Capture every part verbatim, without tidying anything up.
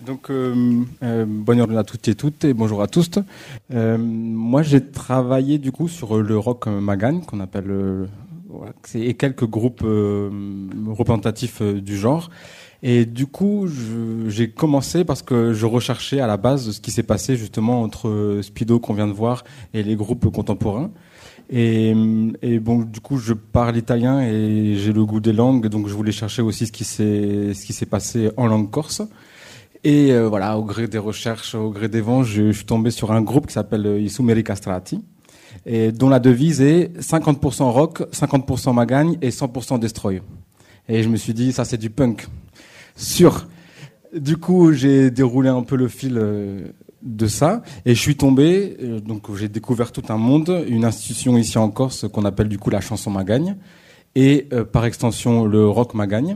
Donc, euh, euh, bonne journée à toutes et toutes et bonjour à tous. Euh, moi, j'ai travaillé du coup sur le rock Magagne, qu'on appelle, euh, voilà, et quelques groupes euh, représentatifs euh, du genre. Et du coup, je, j'ai commencé parce que je recherchais à la base ce qui s'est passé justement entre Speedo qu'on vient de voir et les groupes contemporains. Et, et bon, du coup, je parle italien et j'ai le goût des langues, donc je voulais chercher aussi ce qui s'est, ce qui s'est passé en langue corse. Et euh, voilà, au gré des recherches, au gré des vents, je, je suis tombé sur un groupe qui s'appelle I Sumeri Castrati, et dont la devise est cinquante pour cent rock, cinquante pour cent Magagne et cent pour cent destroy. Et je me suis dit, ça c'est du punk. Sûr. Du coup, j'ai déroulé un peu le fil euh, de ça, et je suis tombé, euh, donc j'ai découvert tout un monde, une institution ici en Corse qu'on appelle du coup la chanson Magagne, et euh, par extension le rock Magagne.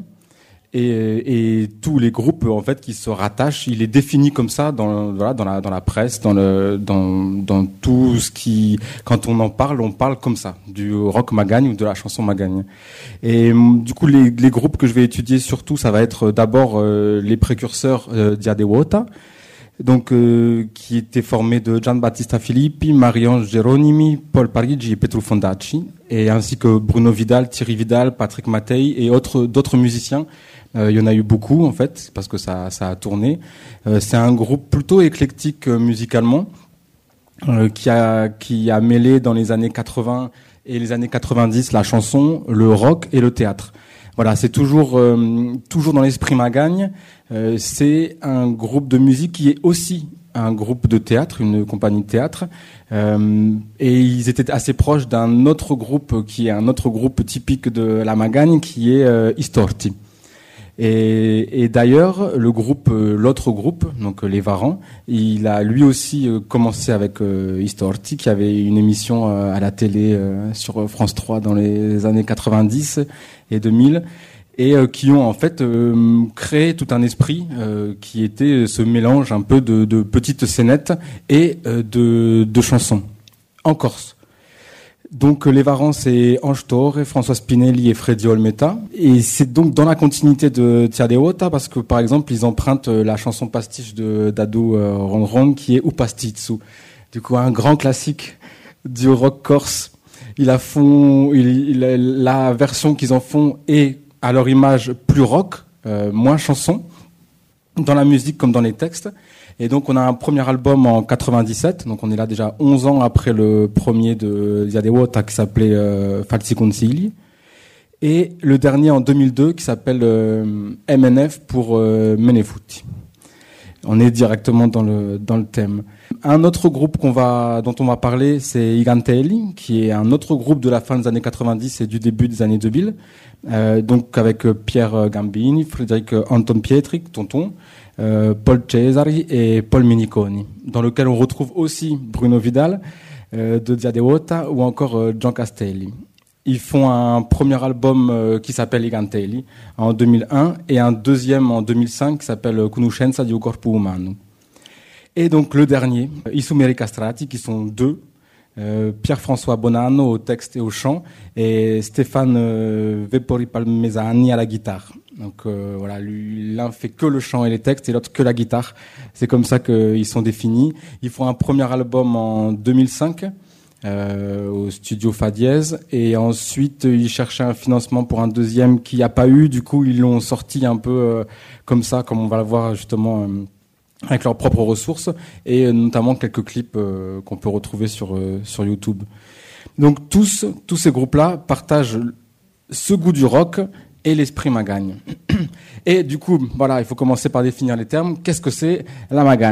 Et, et tous les groupes en fait qui se rattachent, il est défini comme ça dans voilà dans la dans la presse, dans le dans dans tout ce qui, quand on en parle, on parle comme ça du rock Magagne ou de la chanson Magagne. Et du coup les les groupes que je vais étudier surtout, ça va être d'abord euh, les précurseurs euh, d'Iadewota, donc euh, qui étaient formés de Gianbattista Filippi, Marie-Ange Geronimi, Paul Parigi et Petru Fondacci, et ainsi que Bruno Vidal, Thierry Vidal, Patrick Mattei et autres d'autres musiciens. Euh, il y en a eu beaucoup en fait parce que ça ça a tourné. Euh, c'est un groupe plutôt éclectique euh, musicalement euh, qui a qui a mêlé dans les années quatre-vingts et les années quatre-vingt-dix la chanson, le rock et le théâtre. Voilà, c'est toujours euh, toujours dans l'esprit Magagne. Euh, c'est un groupe de musique qui est aussi un groupe de théâtre, une compagnie de théâtre, euh, et ils étaient assez proches d'un autre groupe qui est un autre groupe typique de la Magagne, qui est euh, Istorti. Et, et d'ailleurs, le groupe, euh, l'autre groupe, donc euh, les Varans, il a lui aussi euh, commencé avec euh, Istorti, qui avait une émission euh, à la télé euh, sur France trois dans les années quatre-vingt-dix et deux mille, et euh, qui ont en fait euh, créé tout un esprit euh, qui était ce mélange un peu de, de petites scénettes et euh, de, de chansons en Corse. Donc les Varans, c'est Ange Torre, François Spinelli et Freddy Olmeta. Et c'est donc dans la continuité de Tiadewota, parce que par exemple, ils empruntent la chanson pastiche de Dadou euh, Ronron, qui est Upastitsu. Du coup, un grand classique du rock corse. Ils la font, ils, ils, la version qu'ils en font est à leur image plus rock, euh, moins chanson, dans la musique comme dans les textes. Et donc on a un premier album en quatre-vingt-dix-sept, donc on est là déjà onze ans après le premier de Iadewota qui s'appelait euh, Falsi Consigli, et le dernier en deux mille deux qui s'appelle euh, M N F pour euh, Menefuti. On est directement dans le dans le thème. Un autre groupe qu'on va dont on va parler, c'est Igantelli, qui est un autre groupe de la fin des années quatre-vingt-dix et du début des années deux mille, euh, donc avec Pierre Gambini, Frédéric Anton Pietri, Tonton, Euh, Paul Cesari et Paul Miniconi, dans lequel on retrouve aussi Bruno Vidal euh, de Diadewota ou encore euh, Gian Castelli. Ils font un premier album euh, qui s'appelle Igantelli en deux mille un et un deuxième en deux mille cinq qui s'appelle Conoscenza di un corpo umano. Et donc le dernier, I Sumeri Castrati, qui sont deux, euh, Pierre-François Bonanno au texte et au chant et Stéphane euh, Vepori Palmesani à la guitare. Donc euh, voilà, lui, l'un fait que le chant et les textes et l'autre que la guitare. C'est comme ça qu'ils sont définis. Ils font un premier album en deux mille cinq euh, au studio Fa Dièse, et ensuite ils cherchaient un financement pour un deuxième qui n'a pas eu. Du coup, ils l'ont sorti un peu euh, comme ça, comme on va le voir justement euh, avec leurs propres ressources, et euh, notamment quelques clips euh, qu'on peut retrouver sur euh, sur YouTube. Donc tous tous ces groupes-là partagent ce goût du rock et l'esprit Magagne. Et du coup, voilà, il faut commencer par définir les termes. Qu'est-ce que c'est la Magagne ?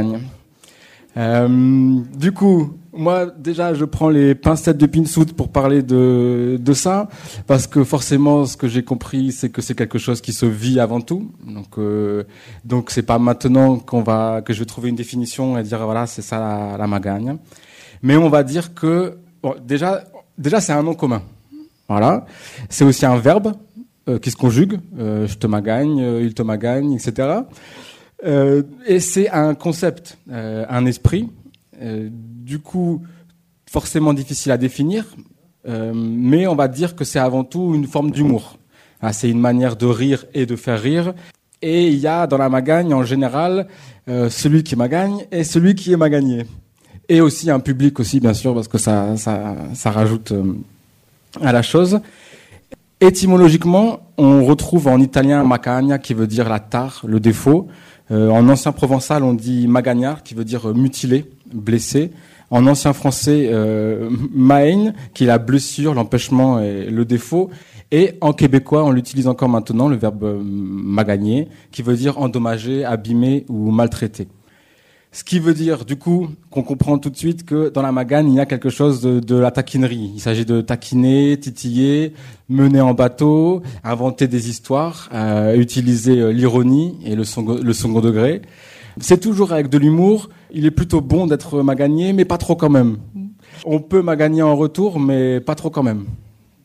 euh, Du coup, moi, déjà, je prends les pincettes de Pinsout pour parler de, de ça, parce que forcément, ce que j'ai compris, c'est que c'est quelque chose qui se vit avant tout. Donc, euh, donc c'est pas maintenant qu'on va, que je vais trouver une définition et dire, voilà, c'est ça la, la Magagne. Mais on va dire que, bon, déjà, déjà, c'est un nom commun. Voilà. C'est aussi un verbe. Euh, qui se conjugue, euh, je te magagne, euh, il te magagne, et cetera. Euh, et c'est un concept, euh, un esprit, euh, du coup forcément difficile à définir, euh, mais on va dire que c'est avant tout une forme d'humour. Ah, c'est une manière de rire et de faire rire, Et il y a dans la magagne, en général, euh, celui qui magagne et celui qui est magagné. Et aussi un public aussi, bien sûr, parce que ça, ça, ça rajoute euh, à la chose. Étymologiquement, on retrouve en italien macagna, qui veut dire la tare, le défaut. Euh, en ancien provençal, on dit magagnard, qui veut dire euh, mutilé, blessé. En ancien français, euh, main, qui est la blessure, l'empêchement et le défaut. Et en québécois, on l'utilise encore maintenant, le verbe euh, magagner, qui veut dire endommager, abîmer ou maltraiter. Ce qui veut dire, du coup, qu'on comprend tout de suite que dans la magagne, il y a quelque chose de, de la taquinerie. Il s'agit de taquiner, titiller, mener en bateau, inventer des histoires, euh, utiliser euh, l'ironie et le second, le second degré. C'est toujours avec de l'humour. Il est plutôt bon d'être magagné, mais pas trop quand même. On peut magagner en retour, mais pas trop quand même.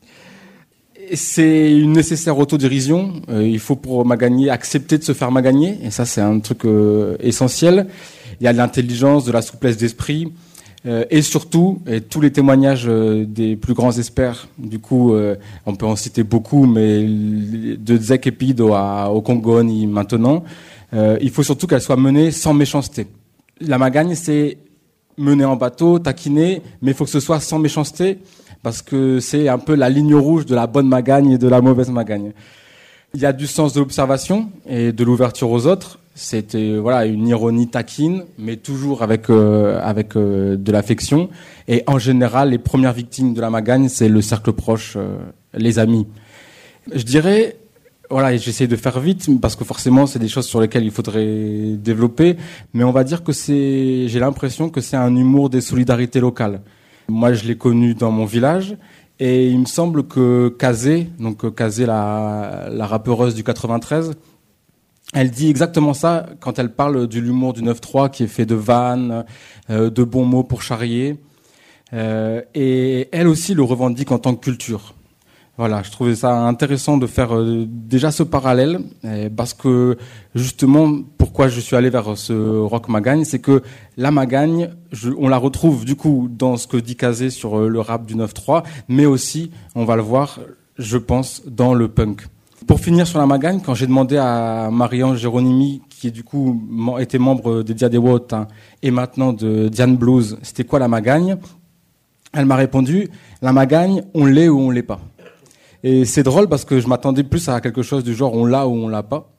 C'est une nécessaire autodérision. Euh, il faut pour magagner accepter de se faire magagner, et ça c'est un truc euh, essentiel. Il y a de l'intelligence, de la souplesse d'esprit, euh, et surtout, et tous les témoignages euh, des plus grands experts, du coup, euh, on peut en citer beaucoup, mais de Zek Epido à, au Congoni maintenant, euh, il faut surtout qu'elle soit menée sans méchanceté. La magagne, c'est mener en bateau, taquiner, mais il faut que ce soit sans méchanceté, parce que c'est un peu la ligne rouge de la bonne magagne et de la mauvaise magagne. Il y a du sens de l'observation et de l'ouverture aux autres. C'était voilà une ironie taquine, mais toujours avec euh, avec euh, de l'affection. Et en général, les premières victimes de la magagne, c'est le cercle proche, euh, les amis. Je dirais, voilà, j'essaie de faire vite parce que forcément, c'est des choses sur lesquelles il faudrait développer. Mais on va dire que c'est, j'ai l'impression que c'est un humour des solidarités locales. Moi, je l'ai connu dans mon village. Et il me semble que Kazé, donc Kazé, la, la rappeuse du quatre-vingt-treize, elle dit exactement ça quand elle parle de l'humour du neuf trois qui est fait de vannes, euh, de bons mots pour charrier. Euh, et elle aussi le revendique en tant que culture. Voilà, je trouvais ça intéressant de faire euh, déjà ce parallèle, euh, parce que justement, pourquoi je suis allé vers ce rock magagne, c'est que la magagne, je, on la retrouve du coup dans ce que dit Kazé sur euh, le rap du neuf trois, mais aussi, on va le voir, je pense, dans le punk. Pour finir sur la magagne, quand j'ai demandé à Marie-Ange Géronimi, qui du coup était membre des Dia de Watt, hein, et maintenant de Diane Blues, c'était quoi la magagne, elle m'a répondu, la magagne, on l'est ou on l'est pas. Et c'est drôle parce que je m'attendais plus à quelque chose du genre on l'a ou on l'a pas.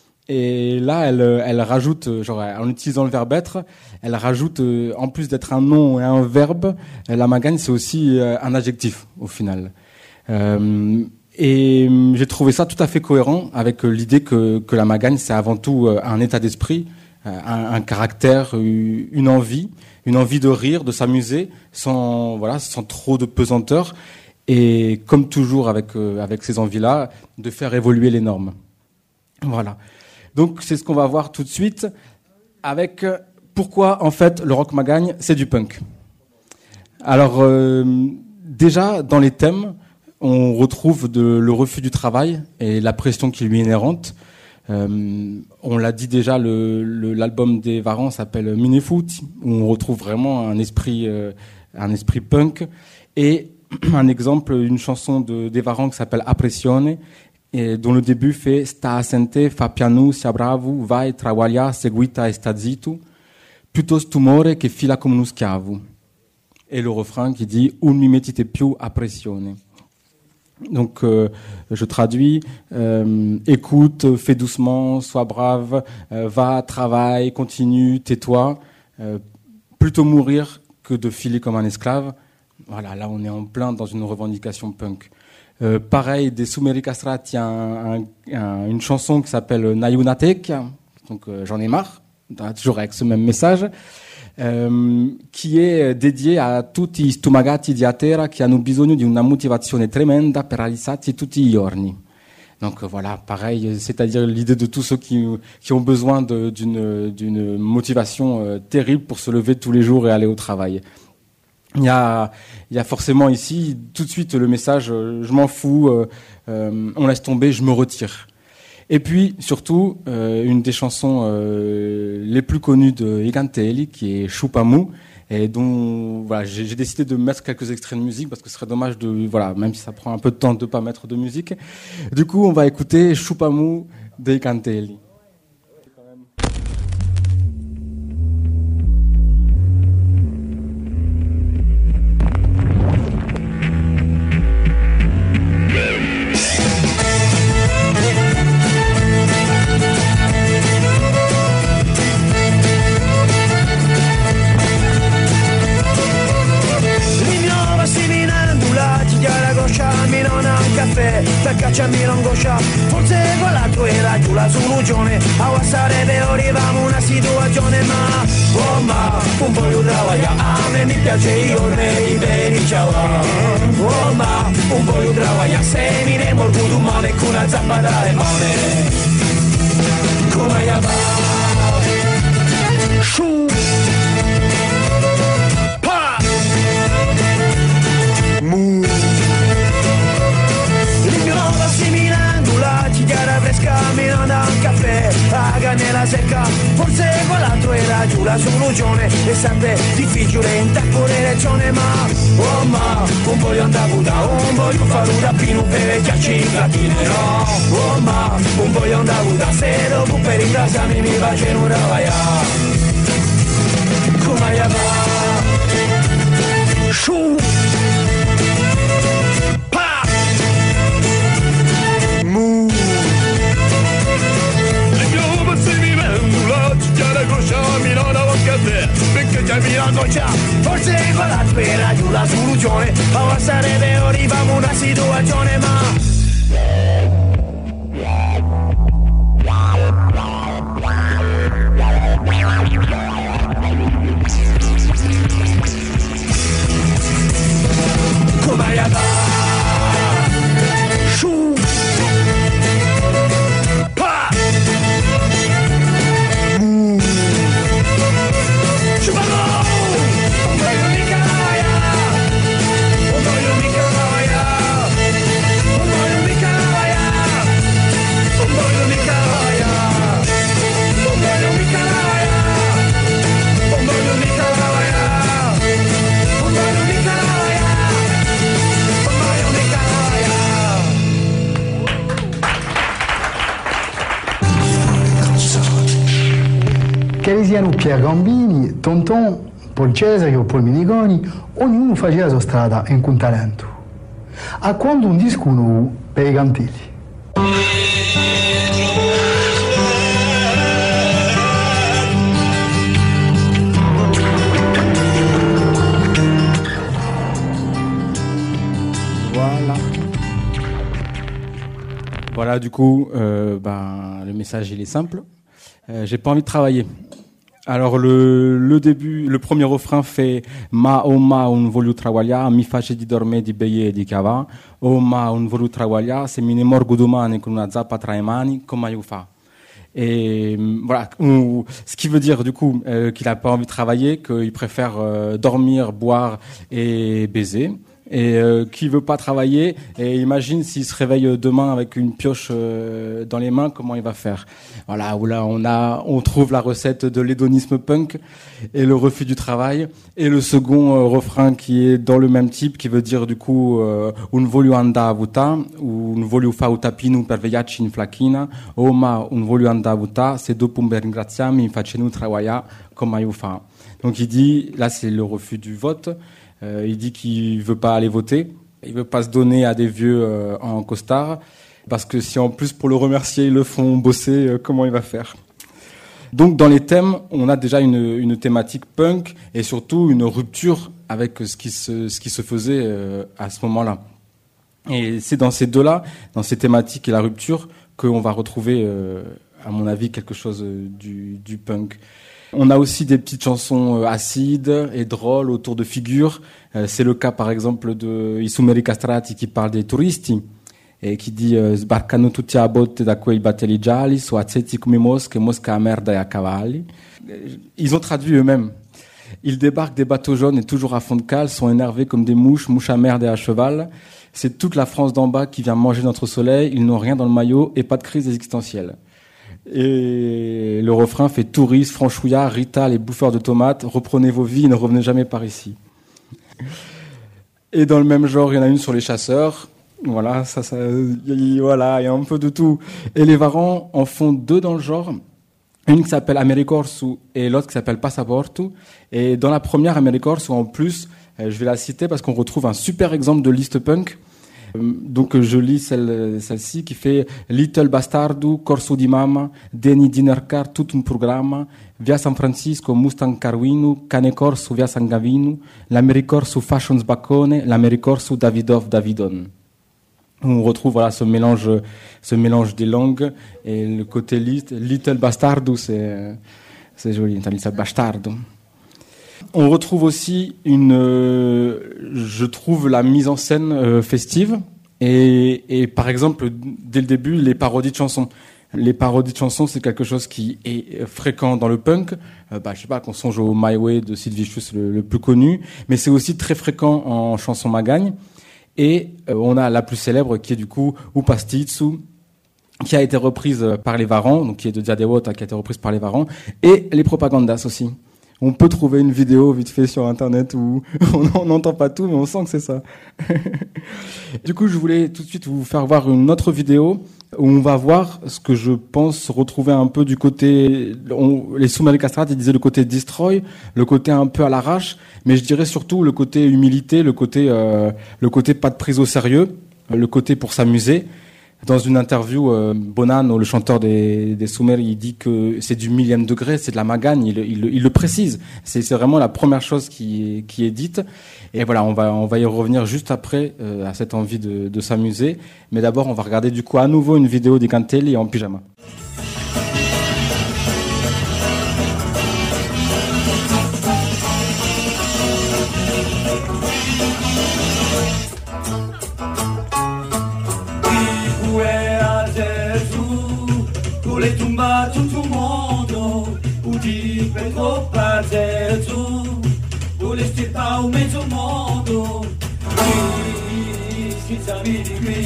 Et là, elle, elle rajoute, genre en utilisant le verbe être, elle rajoute, en plus d'être un nom et un verbe, la magagne c'est aussi un adjectif au final. Euh, Et j'ai trouvé ça tout à fait cohérent avec l'idée que, que la magagne, c'est avant tout un état d'esprit, un, un caractère, une envie, une envie de rire, de s'amuser, sans voilà, sans trop de pesanteur, et comme toujours avec avec ces envies-là, de faire évoluer les normes. Voilà. Donc c'est ce qu'on va voir tout de suite avec pourquoi en fait le rock magagne, c'est du punk. Alors euh, déjà dans les thèmes, on retrouve de, le refus du travail et la pression qui lui est inhérente. Euh, on l'a dit déjà, le, le, l'album des Varans s'appelle Minefoot, où on retrouve vraiment un esprit, euh, un esprit punk. Et un exemple, une chanson de, des Varans qui s'appelle Appressione, et dont le début fait Sta assente, fa piano, sia bravo, vai, travaglia, seguita e sta zitto, piuttosto tumore che fila come uno schiavo. Et le refrain qui dit Un mi mettite più appressione. Donc, euh, je traduis, euh, écoute, fais doucement, sois brave, euh, va, travaille, continue, tais-toi, euh, plutôt mourir que de filer comme un esclave. Voilà, là on est en plein dans une revendication punk. Euh, pareil, des Sumeri Castrati, il y a un, un, un, une chanson qui s'appelle Nayunatek, donc euh, j'en ai marre, toujours avec ce même message. Euh, qui est dédié a tutti i stomagati di Atera che hanno bisogno di una motivazione tremenda per alzarsi tutti i giorni. Donc voilà, pareil, c'est-à-dire l'idée de tous ceux qui, qui ont besoin de, d'une, d'une motivation euh, terrible pour se lever tous les jours et aller au travail. Il y a, il y a forcément ici tout de suite le message euh, je m'en fous, euh, euh, on laisse tomber, je me retire. Et puis, surtout, euh, une des chansons euh, les plus connues de Igantelli, qui est Chupamu, et dont voilà, j'ai, j'ai décidé de mettre quelques extraits de musique, parce que ce serait dommage de, voilà, même si ça prend un peu de temps de ne pas mettre de musique. Du coup, on va écouter Chupamu de Igantelli. facciami l'angoscia, forse quell'altro era giù la soluzione, a sarebbe arrivamo una situazione, ma oh ma un po' di travagliare, a me mi piace io nei beni ciao, oh ma un po' di travagliare, se mi ne morgo tu male con una zappa da limone, come ya va, su, pa, mu. Chiara fresca, mirando a un caffè, a cannella secca, forse quell'altro era giù la soluzione, è sempre difficile intaccare lezione, ma oh ma, un voglio andare a Buda, un voglio fare un rapino per vecchiarci in platine, no, oh ma, un voglio andare a Buda, se dopo per ringraziarmi mi faccio una vaia, come ya va, su, pa, mu. Perché già mi angoscia, forse con la spera giù la soluzione, ma sarebbe arrivamo una situazione, ma come ya va, su, pa, mu. Che siano Pier Gambini, Tonton, Paul Cesari o Paul Minigoni, ognuno faceva la sua strada in un talento. A quando un disco nuovo per i cantelli. Voilà. Voilà, du coup, euh, ben, le message il est simple. Euh, j'ai pas envie de travailler. Alors le, le début, le premier refrain fait ma o ma un voglio travagliare, mi face di dormire, di bere e di cava. O ma un voglio travagliare, se mi ne morgo domani con una zappa tra le mani, come io fa. Et voilà, ou, ce qui veut dire du coup euh, qu'il a pas envie de travailler, qu'il préfère euh, dormir, boire et baiser. Et euh, qui veut pas travailler, et imagine s'il se réveille demain avec une pioche euh, dans les mains, comment il va faire. Voilà, où là on a, on trouve la recette de l'hédonisme punk et le refus du travail, et le second euh, refrain qui est dans le même type, qui veut dire du coup euh, un voglio andare a vuta, ou un voglio fa un tapino per vegliarci in flacchina, o ma un voglio andare a vuta, se dopo per ringraziarmi facendo travagliare come io fa. Donc il dit, là c'est le refus du vote. Euh, il dit qu'il veut pas aller voter, il veut pas se donner à des vieux euh, en costard, parce que si en plus pour le remercier ils le font bosser, euh, comment il va faire? Donc dans les thèmes, on a déjà une, une thématique punk et surtout une rupture avec ce qui se, ce qui se faisait euh, à ce moment-là. Et c'est dans ces deux-là, dans ces thématiques et la rupture, qu'on va retrouver, euh, à mon avis, quelque chose du, du punk. On a aussi des petites chansons acides et drôles autour de figures. Euh, c'est le cas par exemple de Isumeri Castrati qui parle des turisti et qui dit sbarcano tutti a botte da quei battelli gialli, su azzetti come mosche, mosche a merda e a cavalli. Ils ont traduit eux-mêmes. Ils débarquent des bateaux jaunes et toujours à fond de cale, sont énervés comme des mouches, mouches à merde et à cheval. C'est toute la France d'en bas qui vient manger notre soleil, ils n'ont rien dans le maillot et pas de crise existentielle. Et le refrain fait touristes, franchouillards, Rita, les bouffeurs de tomates, reprenez vos vies, ne revenez jamais par ici. Et dans le même genre, il y en a une sur les chasseurs. Voilà, ça, ça, y, voilà, il y a un peu de tout. Et les Varans en font deux dans le genre. Une qui s'appelle Americorsu et l'autre qui s'appelle Passaportu. Et dans la première Americorsu, en plus, je vais la citer parce qu'on retrouve un super exemple de liste punk. Donc je lis celle, celle-ci qui fait Little Bastardo, Corso di Mama, Deni Dinner Car, tout un programma, via San Francisco, Mustang Carwinu, Cane Corso, via San Gavino, l'Americorso Fashion Sbaccone, l'Americorso Davidov Davidon. où on retrouve voilà ce mélange, ce mélange des langues et le côté lit, little bastardo, c'est c'est joli, little bastardo. On retrouve aussi une, euh, je trouve la mise en scène euh, festive et, et par exemple dès le début les parodies de chansons. Les parodies de chansons, c'est quelque chose qui est fréquent dans le punk. Euh, bah, je sais pas, qu'on songe au My Way de Sid Vicious, le, le plus connu, mais c'est aussi très fréquent en chanson magagne. Et euh, on a la plus célèbre qui est du coup U Pastitsu, qui a été reprise par les Varans, donc qui est de Diadewota, qui a été reprise par les Varans, et les Propagandas aussi. On peut trouver une vidéo vite fait sur internet où on n'entend pas tout, mais on sent que c'est ça. Du coup, je voulais tout de suite vous faire voir une autre vidéo où on va voir ce que je pense retrouver un peu du côté, on, les Sumeri Castrat, ils disaient le côté destroy, le côté un peu à l'arrache, mais je dirais surtout le côté humilité, le côté, euh, le côté pas de prise au sérieux, le côté pour s'amuser. Dans une interview, euh, Bonanno, le chanteur des, des Sumeri, il dit que c'est du millième degré, c'est de la magagne, il, il, il le précise. C'est, c'est vraiment la première chose qui est, qui est dite. Et voilà, on va, on va y revenir juste après euh, à cette envie de, de s'amuser. Mais d'abord, on va regarder du coup à nouveau une vidéo des Cantelli en pyjama. Vuole tumba tutto mondo, udi per pazzetto, vuole stirpa un mezzo mondo, schizzami di qui,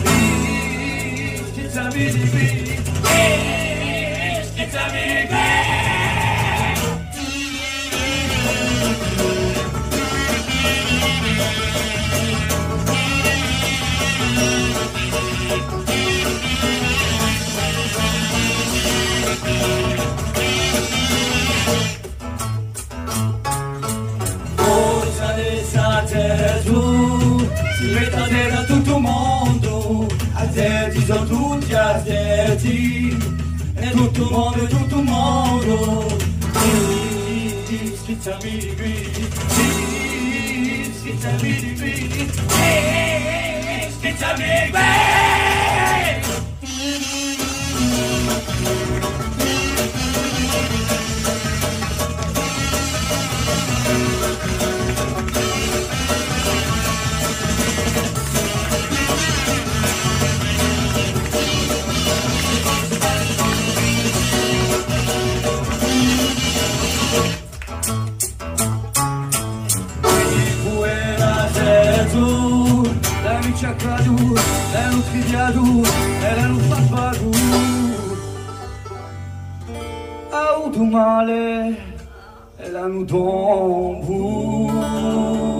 schizzami di qui, schizzami di qui. Si mette da tutto il mondo, azzetti sono tutti azzetti, e tutto il mondo, tutto il mondo, schizzami di qui, schizzami di qui, schizzami di qui. Cadu, è un figliado, è un pappago. Ha avuto male, è l'hanno tombo.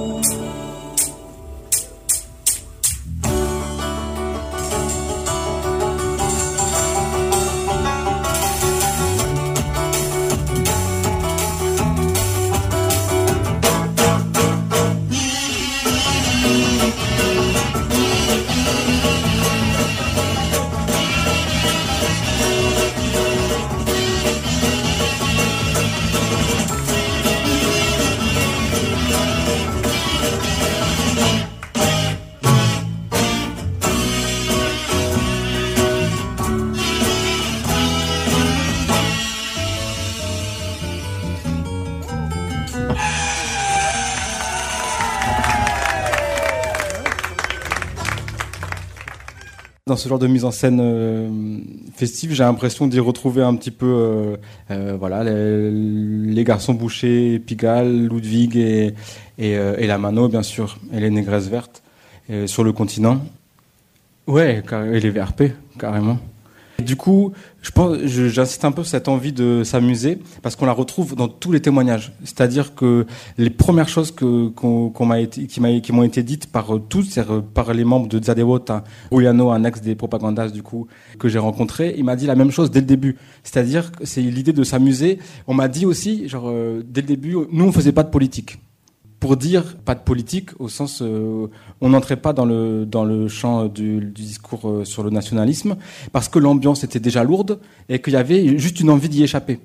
Dans ce genre de mise en scène euh, festive, j'ai l'impression d'y retrouver un petit peu, euh, euh, voilà, les, les garçons bouchers, Pigalle, Ludwig et, et, euh, et la Mano, bien sûr, et les négresses vertes euh, sur le continent. Ouais, et les V R P, carrément. Et du coup, je pense, je, j'insiste un peu sur cette envie de s'amuser parce qu'on la retrouve dans tous les témoignages. C'est-à-dire que les premières choses que, qu'on, qu'on m'a été, qui, m'a, qui m'ont été dites par tous, c'est-à-dire par les membres de Diadewota, Giuliano, un ex des Propagandas du coup que j'ai rencontré, il m'a dit la même chose dès le début. C'est-à-dire que c'est l'idée de s'amuser. On m'a dit aussi, genre euh, dès le début, nous on faisait pas de politique. Pour dire pas de politique au sens euh, on n'entrait pas dans le dans le champ du, du discours euh, sur le nationalisme parce que l'ambiance était déjà lourde et qu'il y avait juste une envie d'y échapper.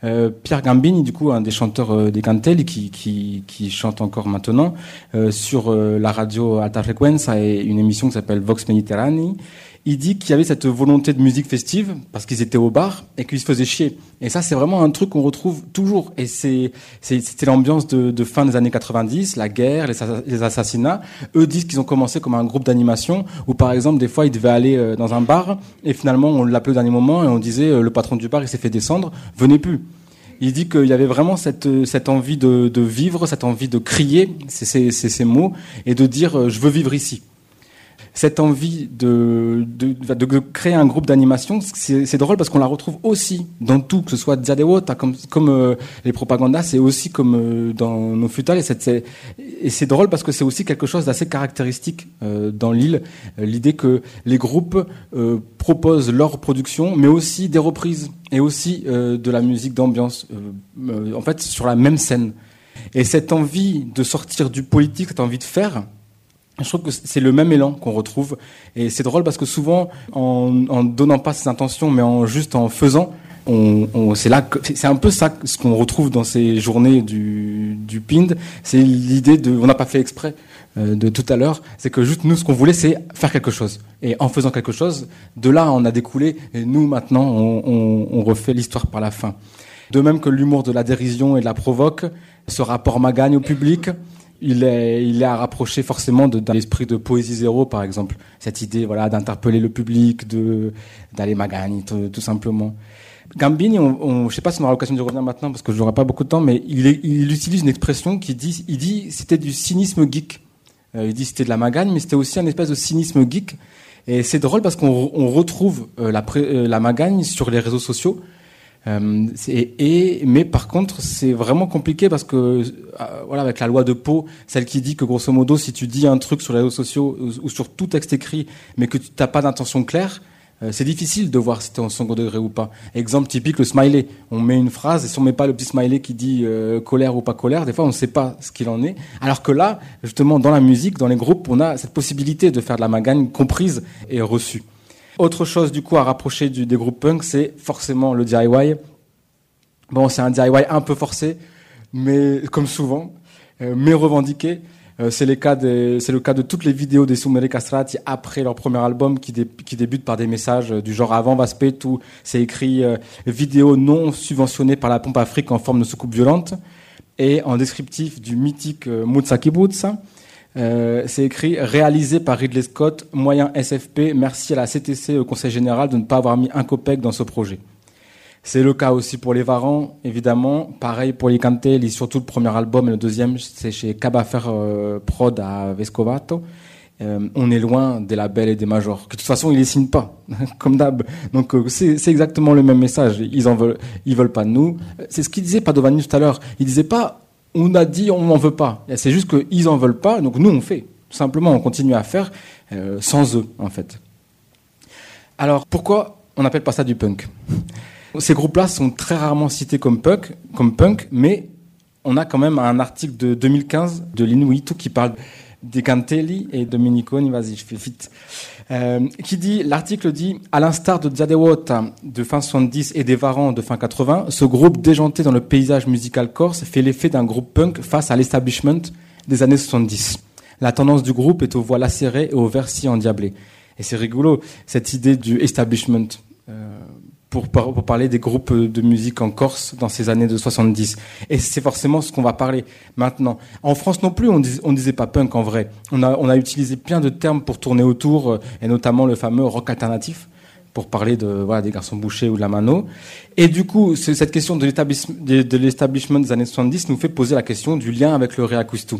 Euh, Pierre Gambini, du coup, un des chanteurs euh, des Cantelli, qui, qui, qui chante encore maintenant, euh, sur euh, la radio Alta Frequenza et une émission qui s'appelle Vox Mediterranei, il dit qu'il y avait cette volonté de musique festive, parce qu'ils étaient au bar, et qu'ils se faisaient chier. Et ça, c'est vraiment un truc qu'on retrouve toujours. Et c'est, c'est, c'était l'ambiance de, de fin des années quatre-vingt-dix, la guerre, les, les assassinats. Eux disent qu'ils ont commencé comme un groupe d'animation, où par exemple, des fois, ils devaient aller dans un bar, et finalement, on l'appelait au dernier moment, et on disait, le patron du bar, il s'est fait descendre, venez plus. Il dit qu'il y avait vraiment cette, cette envie de, de vivre, cette envie de crier, c'est, c'est, c'est ces mots, et de dire, je veux vivre ici. Cette envie de, de, de créer un groupe d'animation, c'est, c'est drôle parce qu'on la retrouve aussi dans tout, que ce soit Dia de Wota, comme, comme euh, les propagandas, c'est aussi comme euh, dans nos futales. Et, cette, c'est, et c'est drôle parce que c'est aussi quelque chose d'assez caractéristique euh, dans l'île, euh, l'idée que les groupes euh, proposent leur production, mais aussi des reprises, et aussi euh, de la musique d'ambiance, euh, euh, en fait sur la même scène. Et cette envie de sortir du politique, cette envie de faire, je trouve que c'est le même élan qu'on retrouve. Et c'est drôle parce que souvent, en, en donnant pas ses intentions, mais en juste en faisant, on, on, c'est là que, c'est un peu ça ce qu'on retrouve dans ces journées du, du P I N D. C'est l'idée de, on n'a pas fait exprès euh, de tout à l'heure. C'est que juste nous, ce qu'on voulait, c'est faire quelque chose. Et en faisant quelque chose, de là, on a découlé. Et nous, maintenant, on, on, on refait l'histoire par la fin. De même que l'humour de la dérision et de la provoque, ce rapport Magagne au public, il est, il est à rapprocher forcément de, de l'esprit de Poésie Zéro, par exemple. Cette idée, voilà, d'interpeller le public, de, d'aller Magagne, tout, tout simplement. Gambini, on, on, je sais pas si on aura l'occasion de revenir maintenant parce que je n'aurai pas beaucoup de temps, mais il, est, il utilise une expression qui dit, il dit, c'était du cynisme geek. Euh, il dit c'était de la Magagne, mais c'était aussi un espèce de cynisme geek. Et c'est drôle parce qu'on on retrouve euh, la, euh, la Magagne sur les réseaux sociaux. Euh, c'est, et, mais par contre, c'est vraiment compliqué parce que, euh, voilà, avec la loi de Pau, celle qui dit que grosso modo, si tu dis un truc sur les réseaux sociaux ou, ou sur tout texte écrit, mais que tu n'as pas d'intention claire, euh, c'est difficile de voir si t'es en second degré ou pas. Exemple typique, le smiley. On met une phrase et si on met pas le petit smiley qui dit euh, colère ou pas colère, des fois on ne sait pas ce qu'il en est. Alors que là, justement, dans la musique, dans les groupes, on a cette possibilité de faire de la Magagne comprise et reçue. Autre chose, du coup, à rapprocher du, des groupes punk, c'est forcément le D I Y. Bon, c'est un D I Y un peu forcé, mais comme souvent, euh, mais revendiqué. Euh, c'est, les cas des, c'est le cas de toutes les vidéos des Sumere Castrati après leur premier album qui, dé, qui débutent par des messages du genre avant Vaspet, où c'est écrit euh, vidéo non subventionnée par la pompe Afrique en forme de soucoupe violente. Et en descriptif du mythique euh, Mutsa Kibbutz, Euh, c'est écrit réalisé par Ridley Scott, moyen S F P. Merci à la C T C, au Conseil général, de ne pas avoir mis un copec dans ce projet. C'est le cas aussi pour les Varans, évidemment. Pareil pour les Cantelli, surtout le premier album et le deuxième, c'est chez Cabafer euh, Prod à Vescovato. Euh, on est loin des labels et des majors. Que de toute façon, ils les signent pas, comme d'hab. Donc euh, c'est, c'est exactement le même message. Ils en veulent, ils veulent pas de nous. C'est ce qu'il disait Padovani tout à l'heure. Il disait pas. On a dit on n'en veut pas. C'est juste qu'ils n'en veulent pas, donc nous on fait. Tout simplement, on continue à faire euh, sans eux, en fait. Alors, pourquoi on n'appelle pas ça du punk ? Ces groupes-là sont très rarement cités comme punk, comme punk, mais on a quand même un article de deux mille quinze de l'Inuito qui parle des Cantelli et Domeniconi, vas-y, je fais vite, euh, qui dit, l'article dit, à l'instar de Dia de Wota de fin soixante-dix et des Varans de fin quatre-vingts, ce groupe déjanté dans le paysage musical corse fait l'effet d'un groupe punk face à l'establishment des années soixante-dix. La tendance du groupe est aux voix lacérées et aux versets endiablés. Et c'est rigolo, cette idée du establishment, euh, Pour, pour parler des groupes de musique en Corse dans ces années de soixante-dix. Et c'est forcément ce qu'on va parler maintenant. En France non plus, on dis, on disait pas punk en vrai. On a, on a utilisé plein de termes pour tourner autour, et notamment le fameux rock alternatif, pour parler de, voilà, des Garçons Bouchers ou de la Mano. Et du coup, c'est, cette question de l'établissement, de, de l'établissement des années soixante-dix nous fait poser la question du lien avec le Reacustu.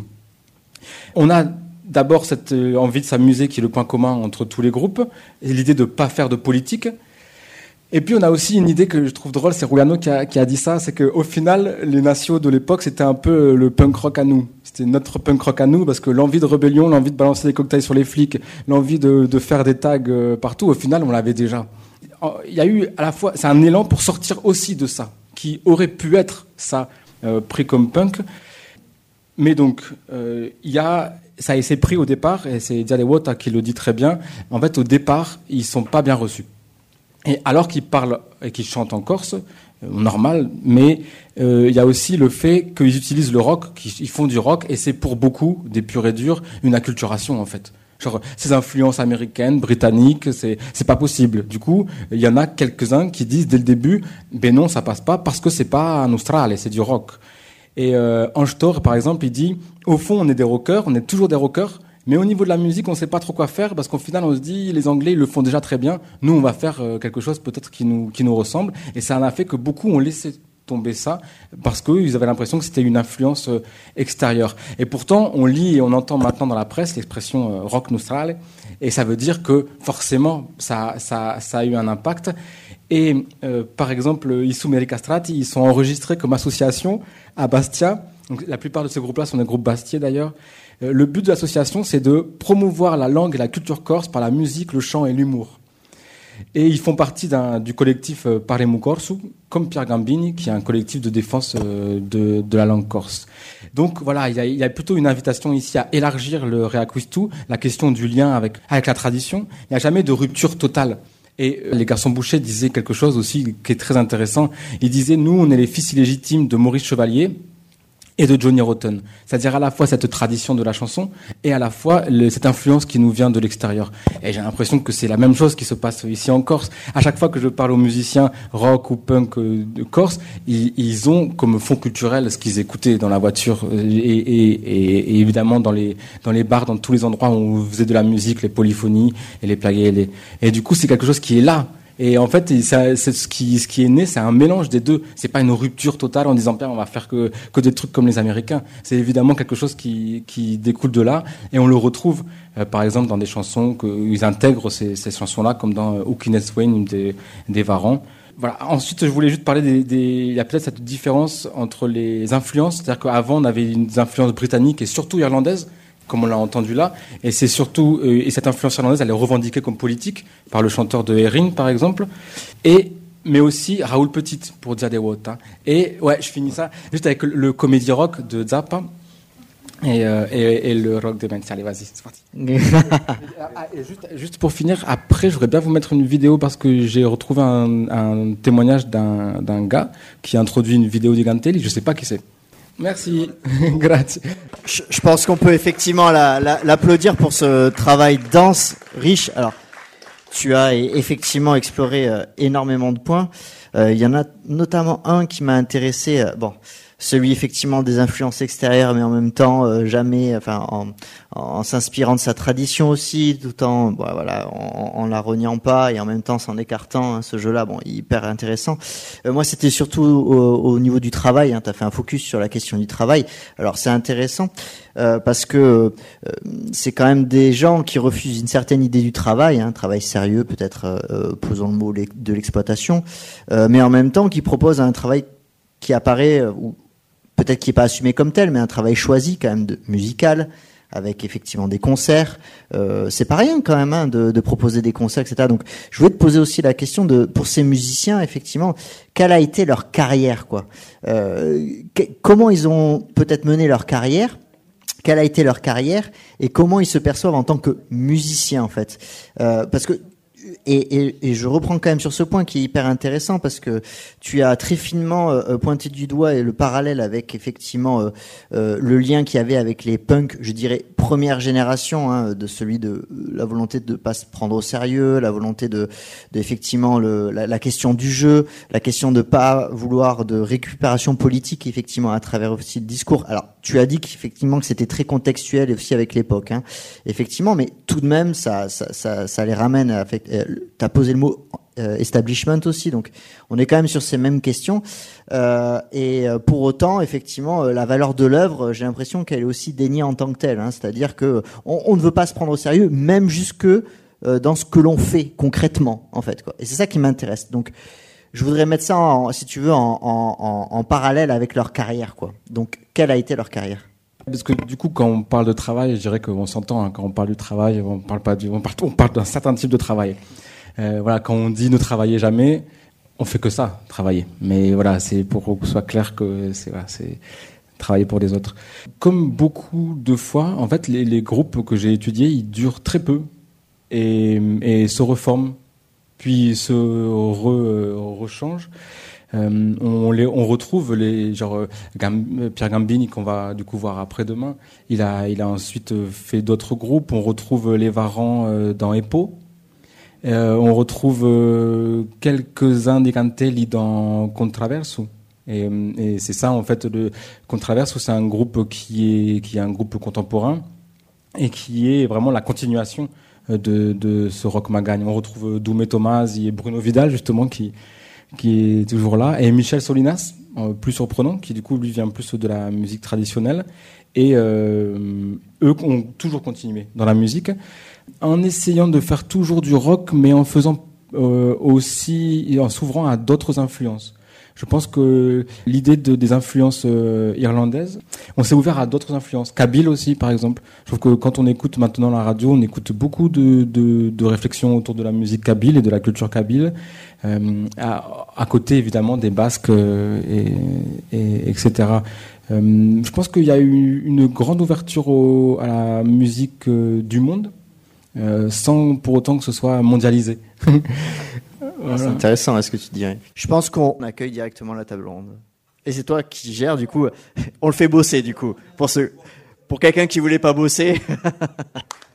On a d'abord cette envie de s'amuser qui est le point commun entre tous les groupes, et l'idée de pas faire de politique. Et puis on a aussi une idée que je trouve drôle, c'est Ruano qui a, qui a dit ça, c'est qu'au final, les nationaux de l'époque, c'était un peu le punk rock à nous. C'était notre punk rock à nous, parce que l'envie de rébellion, l'envie de balancer des cocktails sur les flics, l'envie de, de faire des tags partout, au final, on l'avait déjà. Il y a eu à la fois, c'est un élan pour sortir aussi de ça, qui aurait pu être ça, euh, pris comme punk. Mais donc, euh, il y a, ça a été pris au départ, et c'est Dia de Wota qui le dit très bien, en fait, au départ, ils sont pas bien reçus. Et alors qu'ils parlent et qu'ils chantent en corse, euh, normal, mais euh, il y a aussi le fait qu'ils utilisent le rock, qu'ils font du rock, et c'est pour beaucoup des purs et durs une acculturation en fait. Genre ces influences américaines, britanniques, c'est c'est pas possible. Du coup, il y en a quelques-uns qui disent dès le début, ben non, ça passe pas parce que c'est pas un Austral et c'est du rock. Et euh, Ange Thor, par exemple, il dit au fond, on est des rockers, on est toujours des rockers. Mais au niveau de la musique, on sait pas trop quoi faire parce qu'au final, on se dit, les Anglais, ils le font déjà très bien. Nous, on va faire euh, quelque chose peut-être qui nous, qui nous ressemble. Et ça en a fait que beaucoup ont laissé tomber ça parce qu'ils avaient l'impression que c'était une influence euh, extérieure. Et pourtant, on lit et on entend maintenant dans la presse l'expression euh, rock nostrale. Et ça veut dire que forcément, ça, ça, ça a eu un impact. Et euh, par exemple, Issoumeri Castrati, ils sont enregistrés comme association à Bastia. Donc, la plupart de ces groupes-là sont des groupes bastiais d'ailleurs. Le but de l'association, c'est de promouvoir la langue et la culture corse par la musique, le chant et l'humour. Et ils font partie d'un, du collectif Parlemu Corsu, comme Pierre Gambini, qui est un collectif de défense de, de la langue corse. Donc voilà, il y, a, il y a plutôt une invitation ici à élargir le Reaquistu, la question du lien avec, avec la tradition. Il n'y a jamais de rupture totale. Et les Garçons Bouchers disaient quelque chose aussi qui est très intéressant. Ils disaient, nous, on est les fils illégitimes de Maurice Chevalier et de Johnny Rotten. C'est-à-dire à la fois cette tradition de la chanson et à la fois le, cette influence qui nous vient de l'extérieur. Et j'ai l'impression que c'est la même chose qui se passe ici en Corse. À chaque fois que je parle aux musiciens rock ou punk de Corse, ils, ils ont comme fond culturel ce qu'ils écoutaient dans la voiture et, et, et, et évidemment dans les, dans les bars, dans tous les endroits où on faisait de la musique, les polyphonies et les plagués. Et, les... et du coup, c'est quelque chose qui est là. Et en fait, ça, c'est ce qui, ce qui est né, c'est un mélange des deux. C'est pas une rupture totale en disant, on va faire que, que des trucs comme les Américains. C'est évidemment quelque chose qui, qui découle de là. Et on le retrouve, euh, par exemple, dans des chansons qu'ils intègrent ces, ces chansons-là, comme dans euh, Ukines Wayne des, des Varans. Voilà. Ensuite, je voulais juste parler des, des, il y a peut-être cette différence entre les influences. C'est-à-dire qu'avant, on avait des influences britanniques et surtout irlandaises, comme on l'a entendu là, et c'est surtout euh, et cette influence irlandaise, elle est revendiquée comme politique par le chanteur de Erin, par exemple, et mais aussi Raoul Petit pour Dia de Wota. Et ouais, je finis ça juste avec le, le comédie rock de Zappa et, euh, et, et le rock de Benz. Allez, vas-y, c'est parti. et juste, juste pour finir, après, je voudrais bien vous mettre une vidéo parce que j'ai retrouvé un, un témoignage d'un, d'un gars qui a introduit une vidéo du Gantelli. Je sais pas qui c'est. Merci, grazie. Je, je pense qu'on peut effectivement la, la, l'applaudir pour ce travail dense, riche. Alors, tu as effectivement exploré euh, énormément de points. Euh, il y en a notamment un qui m'a intéressé. Euh, bon, celui effectivement des influences extérieures, mais en même temps euh, jamais, enfin, en, en s'inspirant de sa tradition aussi, tout en, bon, voilà, en, en la reniant pas et en même temps s'en écartant. Hein, ce jeu-là, bon, hyper intéressant. Euh, moi, c'était surtout au, au niveau du travail. Hein, tu as fait un focus sur la question du travail. Alors, c'est intéressant euh, parce que euh, c'est quand même des gens qui refusent une certaine idée du travail, hein, travail sérieux, peut-être, euh, posons le mot de l'exploitation, euh, mais en même temps qui proposent un travail qui apparaît euh, ou peut-être qui n'est pas assumé comme tel, mais un travail choisi quand même de, musical, avec effectivement des concerts. Euh, c'est pas rien quand même hein, de, de proposer des concerts, et cetera. Donc, je voulais te poser aussi la question de, pour ces musiciens, effectivement, quelle a été leur carrière, quoi. Euh, que, comment ils ont peut-être mené leur carrière, quelle a été leur carrière, et comment ils se perçoivent en tant que musiciens, en fait. Euh, parce que Et, et, et je reprends quand même sur ce point qui est hyper intéressant parce que tu as très finement euh, pointé du doigt et le parallèle avec effectivement euh, euh, le lien qu'il y avait avec les punks, je dirais première génération, hein, de celui de la volonté de pas se prendre au sérieux, la volonté de, de effectivement le, la, la question du jeu, la question de pas vouloir de récupération politique effectivement à travers aussi le discours. Alors tu as dit qu'effectivement que c'était très contextuel et aussi avec l'époque, hein, effectivement, mais tout de même ça ça ça, ça les ramène à tu as posé le mot euh, establishment aussi, donc on est quand même sur ces mêmes questions. Euh, et pour autant, effectivement, la valeur de l'œuvre, j'ai l'impression qu'elle est aussi déniée en tant que telle. Hein, c'est-à-dire que on, on ne veut pas se prendre au sérieux, même jusque euh, dans ce que l'on fait concrètement, en fait, quoi. Et c'est ça qui m'intéresse. Donc, je voudrais mettre ça, en, si tu veux, en, en, en parallèle avec leur carrière, quoi. Donc, quelle a été leur carrière ? Parce que du coup, quand on parle de travail, je dirais qu'on s'entend. Hein, quand on parle du travail, on parle pas du, on parle, on parle d'un certain type de travail. Euh, voilà, quand on dit ne travaillez jamais, on fait que ça, travailler. Mais voilà, c'est pour que ce soit clair que c'est, voilà, c'est travailler pour les autres. Comme beaucoup de fois, en fait, les, les groupes que j'ai étudiés, ils durent très peu et, et se reforment, puis se re, rechangent. Euh, on, les, on retrouve les genre euh, Gam, Pierre Gambini qu'on va du coup voir après-demain. Il a, il a ensuite fait d'autres groupes. On retrouve les Varans euh, dans Epo. Euh, on retrouve euh, quelques-uns des Cantelli dans Contraverso. Et, et c'est ça en fait le Contraverso, c'est un groupe qui est qui est un groupe contemporain et qui est vraiment la continuation de, de ce rock magagne. On retrouve Doumé Tomasi et Bruno Vidal justement qui qui est toujours là, et Michel Solinas, euh, plus surprenant, qui du coup lui vient plus de la musique traditionnelle, et euh, eux ont toujours continué dans la musique, en essayant de faire toujours du rock, mais en faisant euh, aussi, et en s'ouvrant à d'autres influences. Je pense que l'idée de, des influences euh, irlandaises, on s'est ouvert à d'autres influences. Kabyle aussi, par exemple. Je trouve que quand on écoute maintenant la radio, on écoute beaucoup de, de, de réflexions autour de la musique kabyle et de la culture kabyle, euh, à, à côté évidemment des Basques euh, et, et etc. Euh, je pense qu'il y a eu une grande ouverture au, à la musique euh, du monde, euh, sans pour autant que ce soit mondialisé. Voilà. C'est intéressant, est-ce que tu dirais. Je pense qu'on accueille directement la table ronde. Et c'est toi qui gères, du coup. On le fait bosser, du coup. Pour, ce, pour quelqu'un qui voulait pas bosser.